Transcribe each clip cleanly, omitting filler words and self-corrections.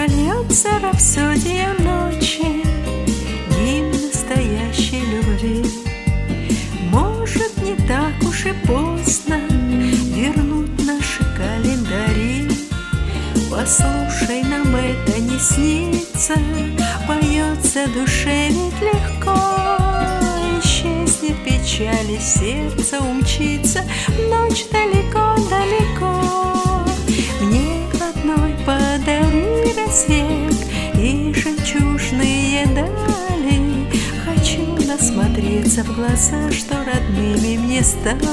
Прольется рапсодия ночи, гимн настоящей любви. Может, не так уж и поздно вернуть наши календари. Послушай, нам это не снится, поется душе ведь легко. Исчезнет печаль, и сердце умчится в ночь далеко-далеко. Мне, родной, подари рассвет и жемчужные дали. Хочу насмотреться в глаза, что родными мне стали.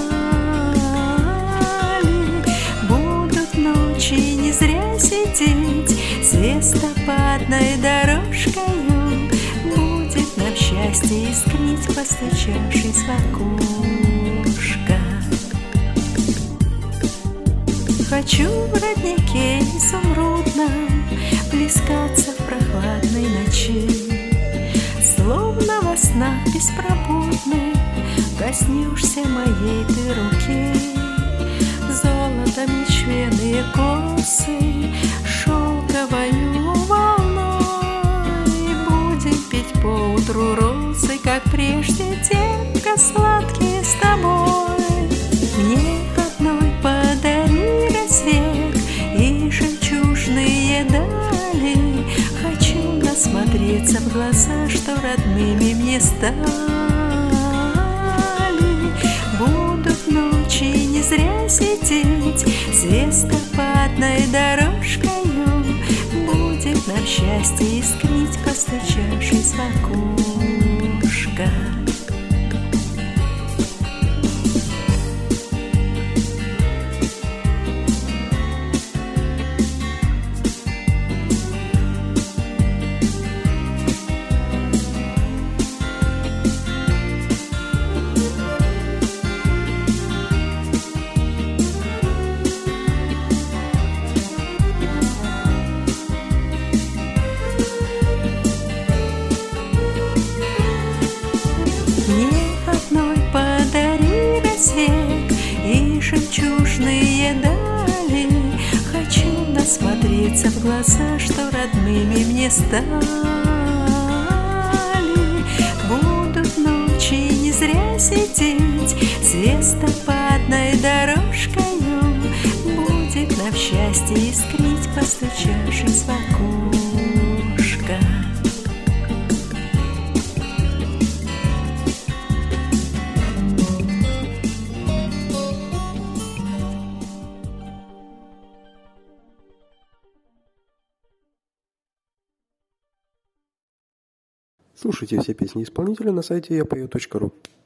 Будут ночи не зря сидеть звездопадной дорожкою. Будет нам счастье искрить, постучавшись в окошко. Хочу в роднике изумрудном плескаться в прохладной ночи. Словно во снах беспробудных коснешься моей ты руки. Золотом ячменные косы шелковою волной. Будем пить поутру розы, как прежде, терпко сладкие с тобой. Мне, родной, подари рассвет и жемчужные дали. Хочу насмотреться в глаза, что родными мне стали. Будут ночи не зря сидеть звездопадной дорожкою. Будет нам счастье искрить, постучавшись в окошко. И жемчужные дали. Хочу насмотреться в глаза, что родными мне стали. Будут ночи не зря сидеть звездопадной дорожкою. Будет нам счастье искрить, постучавшись в окошко. Слушайте все песни исполнителя на сайте yapeo.ru.